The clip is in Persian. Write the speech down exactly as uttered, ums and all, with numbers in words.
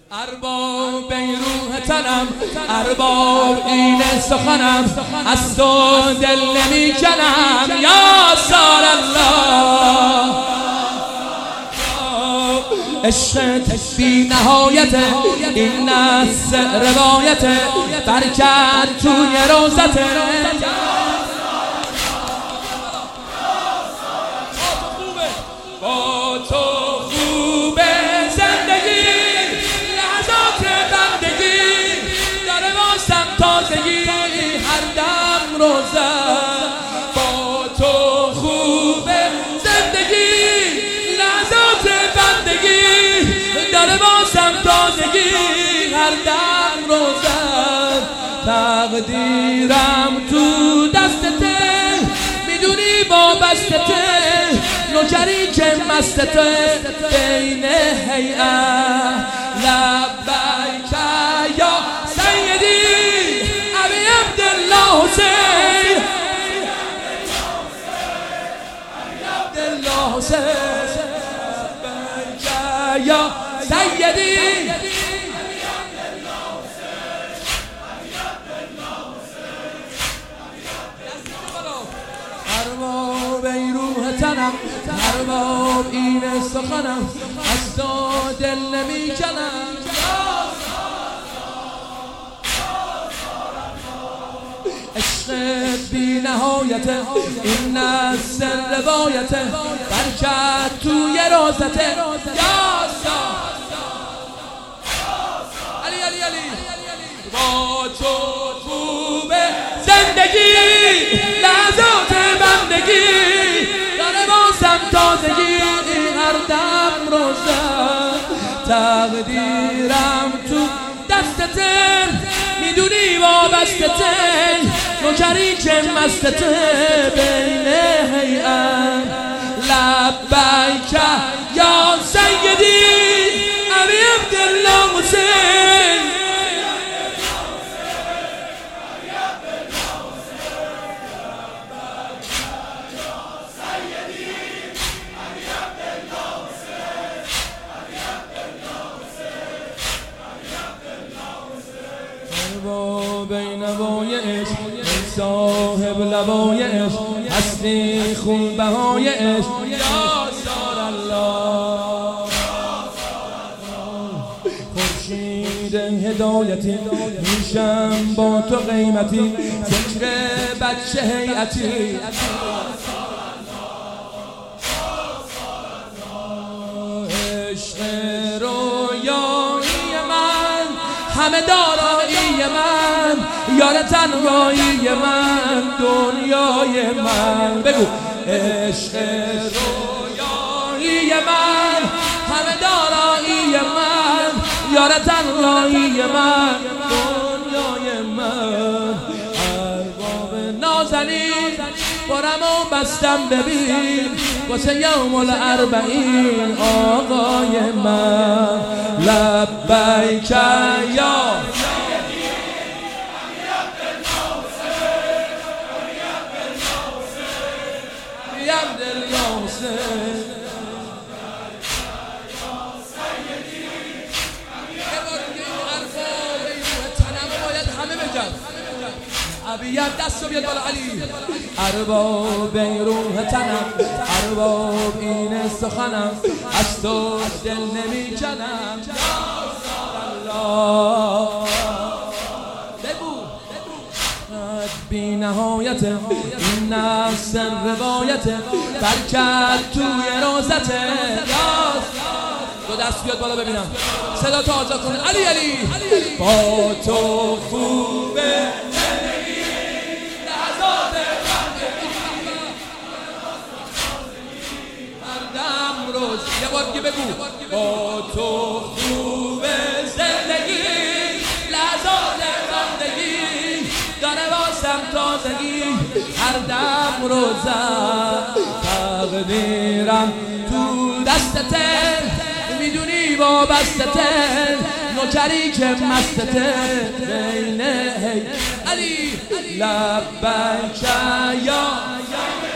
ارباب این روح تنم، ارباب این سخنم، از تو دل نمی کنم یا سال الله. عشقت بی نهایته، این از روایته، برکت توی روزته. با تو خوبه زندگی، لحظات بندگی داره واسم تازگی، هر دم روزه. با تو خوبه زندگی، لحظات بندگی داره واسم تازگی، هر دم روزه. تقدیرم تو دستته، میدونی وابستته، نوکری که مستته بین هیئت. لبیک یا سیدی ابی عبدالله حسین، ابی عبدالله حسین. لبیک یا سیدی ارباب این روح تنم، ارباب این سخنم، از تو دل نمی کنم. عشق بی نهایته، این از روایته، برکت توی روزته. یا علی علی علی. با تو خوبه زندگی، لحظات بندگی داره واسم تازگی، هر دم روزه. تقدیرم تو دستته، میدونی وابستته، نوکری که مستته بین هیئت. لبیک یا سیدی ابی عبدالله حسین، بین نوای عشق، صاحب لوای عشق، هستی خون بهای عشق. یا سال الله. خورشید هدایتی، میشم با تو قیمتی، ذکر بچه هیئتی. عشق رویایی من، همه دارایی من، یار تنهایی من، دنیای من. بگو عشق رویایی من، همه دارایی من، یار تنهایی من، دنیای من. ارباب نازنین برم و بستم ببین، واسه یوم الاربعین آقای من. لبیک یا عبدالله حسین. ابیت دست رو بیاد بالا علی. ارباب این روح تنم، ارباب این سخنم، از تو دل نمی کنم. بی نهایت، این نفس روایت، برکت توی روزته. دو دست بیاد بالا ببینم، صدا تو آزاد کنه. علی علی. با تو خوبه زندگی، لحظات بندگی، هر دم روز. یه بار دیگه بگو. با تو خوبه زندگی، لحظات بندگی داره واسم تازگی، هر دم روزه. تقدیرم تو دستته، میدونی وابستته، نوکری که مستته بین هی. علی. لبیک یا